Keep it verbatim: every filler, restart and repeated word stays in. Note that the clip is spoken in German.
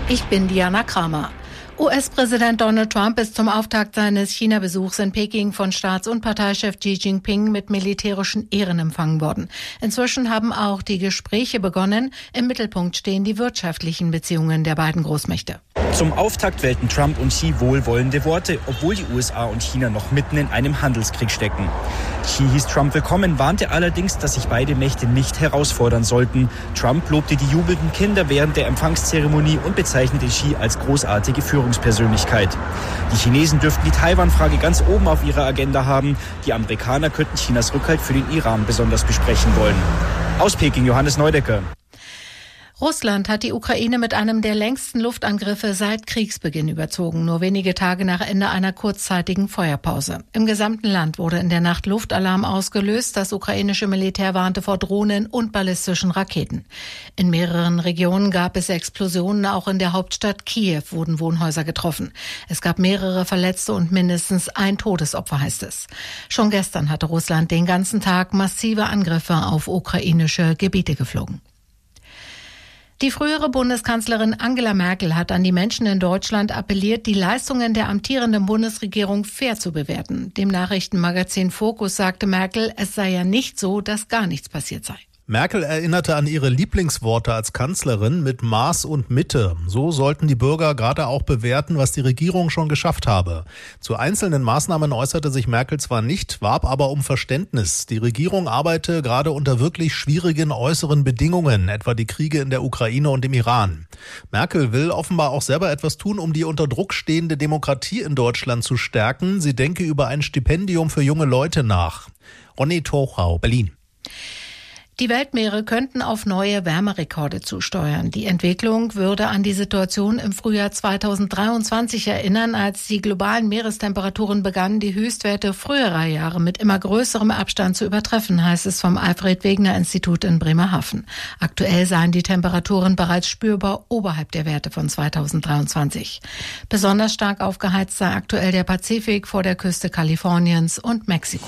Ich bin Diana Kramer. U S-Präsident Donald Trump ist zum Auftakt seines China-Besuchs in Peking von Staats- und Parteichef Xi Jinping mit militärischen Ehren empfangen worden. Inzwischen haben auch die Gespräche begonnen. Im Mittelpunkt stehen die wirtschaftlichen Beziehungen der beiden Großmächte. Zum Auftakt wählten Trump und Xi wohlwollende Worte, obwohl die U S A und China noch mitten in einem Handelskrieg stecken. Xi hieß Trump willkommen, warnte allerdings, dass sich beide Mächte nicht herausfordern sollten. Trump lobte die jubelnden Kinder während der Empfangszeremonie und bezeichnete Xi als großartige Führungspersönlichkeit. Die Chinesen dürften die Taiwan-Frage ganz oben auf ihrer Agenda haben. Die Amerikaner könnten Chinas Rückhalt für den Iran besonders besprechen wollen. Aus Peking, Johannes Neudecker. Russland hat die Ukraine mit einem der längsten Luftangriffe seit Kriegsbeginn überzogen, nur wenige Tage nach Ende einer kurzzeitigen Feuerpause. Im gesamten Land wurde in der Nacht Luftalarm ausgelöst. Das ukrainische Militär warnte vor Drohnen und ballistischen Raketen. In mehreren Regionen gab es Explosionen, auch in der Hauptstadt Kiew wurden Wohnhäuser getroffen. Es gab mehrere Verletzte und mindestens ein Todesopfer, heißt es. Schon gestern hatte Russland den ganzen Tag massive Angriffe auf ukrainische Gebiete geflogen. Die frühere Bundeskanzlerin Angela Merkel hat an die Menschen in Deutschland appelliert, die Leistungen der amtierenden Bundesregierung fair zu bewerten. Dem Nachrichtenmagazin Focus sagte Merkel, es sei ja nicht so, dass gar nichts passiert sei. Merkel erinnerte an ihre Lieblingsworte als Kanzlerin mit Maß und Mitte. So sollten die Bürger gerade auch bewerten, was die Regierung schon geschafft habe. Zu einzelnen Maßnahmen äußerte sich Merkel zwar nicht, warb aber um Verständnis. Die Regierung arbeite gerade unter wirklich schwierigen äußeren Bedingungen, etwa die Kriege in der Ukraine und im Iran. Merkel will offenbar auch selber etwas tun, um die unter Druck stehende Demokratie in Deutschland zu stärken. Sie denke über ein Stipendium für junge Leute nach. Ronny Tochau, Berlin. Die Weltmeere könnten auf neue Wärmerekorde zusteuern. Die Entwicklung würde an die Situation im Frühjahr zweitausenddreiundzwanzig erinnern, als die globalen Meerestemperaturen begannen, die Höchstwerte früherer Jahre mit immer größerem Abstand zu übertreffen, heißt es vom Alfred-Wegener-Institut in Bremerhaven. Aktuell seien die Temperaturen bereits spürbar oberhalb der Werte von zweitausenddreiundzwanzig. Besonders stark aufgeheizt sei aktuell der Pazifik vor der Küste Kaliforniens und Mexiko.